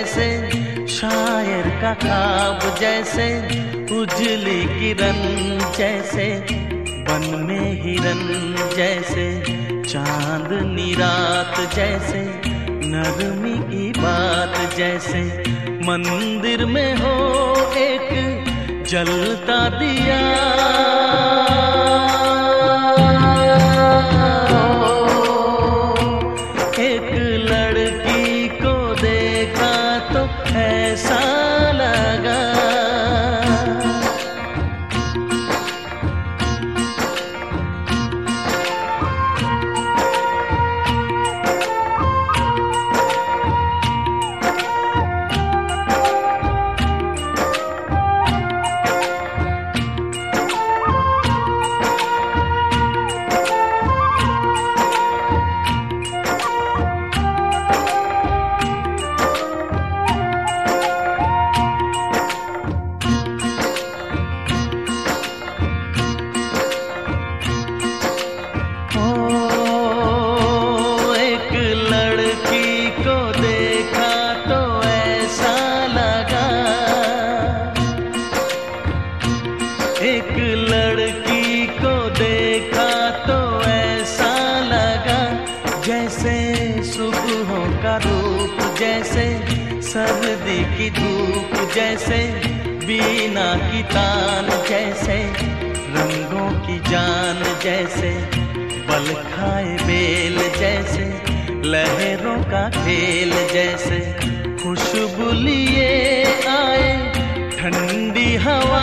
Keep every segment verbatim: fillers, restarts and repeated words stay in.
जैसे, शायर का ख्वाब जैसे, उजली किरण जैसे, वन में हिरन जैसे, चांदनी रात जैसे, नरमी की बात जैसे, मंदिर में हो एक जलता दिया, एक लड़की को देखा तो ऐसा लगा, एक लड़की को देखा तो ऐसा लगा, जैसे सुबहों का रूप जैसे, सर्दी की धूप जैसे, बीना की तान जैसे, रंगों की जान जैसे, बल खाए बेल जैसे, लहरों का खेल जैसे, खुशबू लिए आए ठंडी हवा,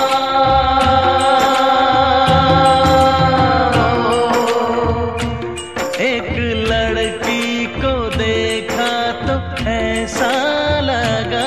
एक लड़की को देखा तो ऐसा लगा,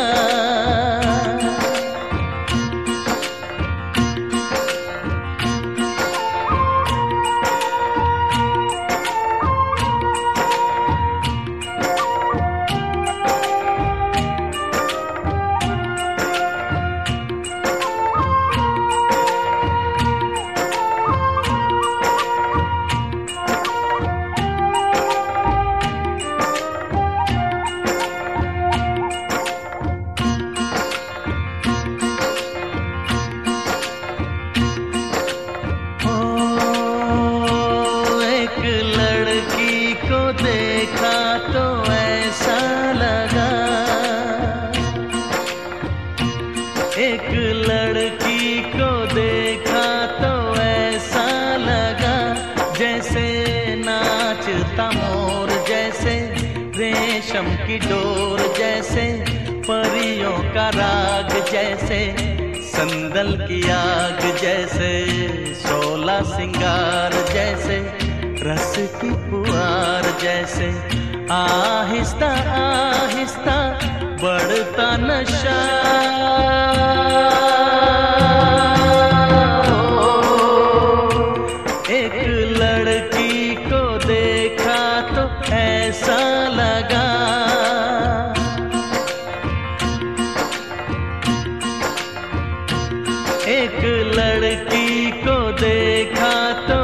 देखा तो ऐसा लगा, एक लड़की को देखा तो ऐसा लगा, जैसे नाचता मोर जैसे, रेशम की डोर जैसे, परियों का राग जैसे, संदल की आग जैसे, शोला सिंगार जैसे, रस की पुआर जैसे, आहिस्ता आहिस्ता बढ़ता नशा, एक लड़की को देखा तो ऐसा लगा, एक लड़की को देखा तो